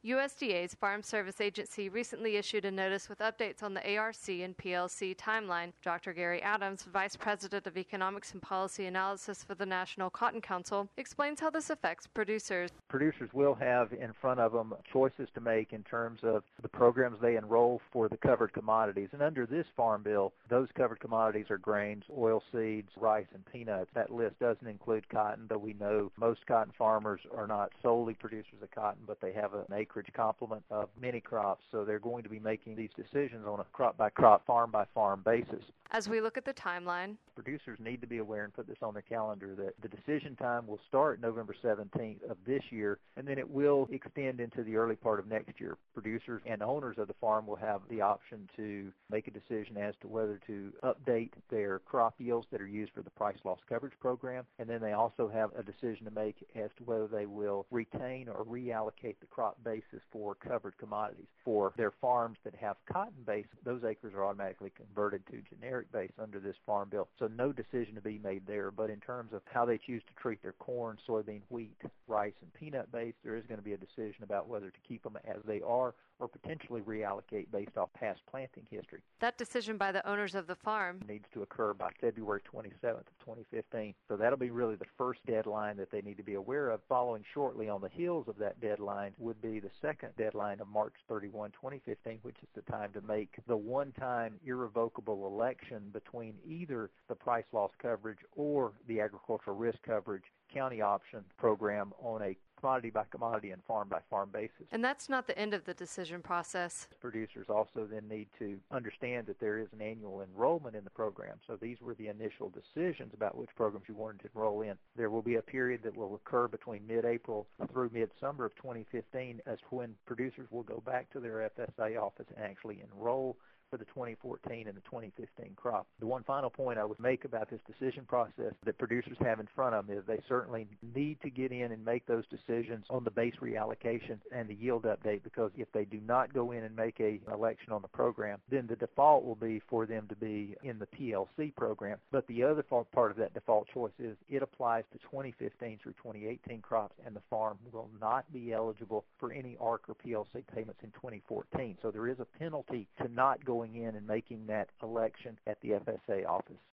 USDA's Farm Service Agency recently issued a notice with updates on the ARC and PLC timeline. Dr. Gary Adams, Vice President of Economics and Policy Analysis for the National Cotton Council, explains how this affects producers. Producers will have in front of them choices to make in terms of the programs they enroll for the covered commodities. And under this Farm Bill, those covered commodities are grains, oilseeds, rice, and peanuts. That list doesn't include cotton, though we know most cotton farmers are not solely producers of cotton, but they have an acreage complement of many crops, so they're going to be making these decisions on a crop-by-crop, farm-by-farm basis. As we look at the timeline, producers need to be aware and put this on their calendar that the decision time will start November 17th of this year, and then it will extend into the early part of next year. Producers and owners of the farm will have the option to make a decision as to whether to update their crop yields that are used for the price loss coverage program, and then they also have a decision to make as to whether they will retain or reallocate the crop basis for covered commodities. For their farms that have cotton base, those acres are automatically converted to generic base under this Farm Bill. So no decision to be made there, but in terms of how they choose to treat their corn, soybean, wheat, rice, and peanut base, there is going to be a decision about whether to keep them as they are or potentially reallocate based off past planting history. That decision by the owners of the farm needs to occur by February 27th of 2015. So that'll be really the first deadline that they need to be aware of. Following shortly on the heels of that deadline would be the second deadline of March 31, 2015, which is the time to make the one-time irrevocable election between either the price loss coverage or the agricultural risk coverage county option program on a commodity-by-commodity and farm-by-farm basis. And that's not the end of the decision process. Producers also then need to understand that there is an annual enrollment in the program. So these were the initial decisions about which programs you wanted to enroll in. There will be a period that will occur between mid-April through mid-summer of 2015 as to when producers will go back to their FSA office and actually enroll for the 2014 and the 2015 crop. The one final point I would make about this decision process that producers have in front of them is they certainly need to get in and make those decisions on the base reallocation and the yield update, because if they do not go in and make an election on the program, then the default will be for them to be in the PLC program. But the other part of that default choice is it applies to 2015 through 2018 crops, and the farm will not be eligible for any ARC or PLC payments in 2014. So there is a penalty to not going in and making that election at the FSA office.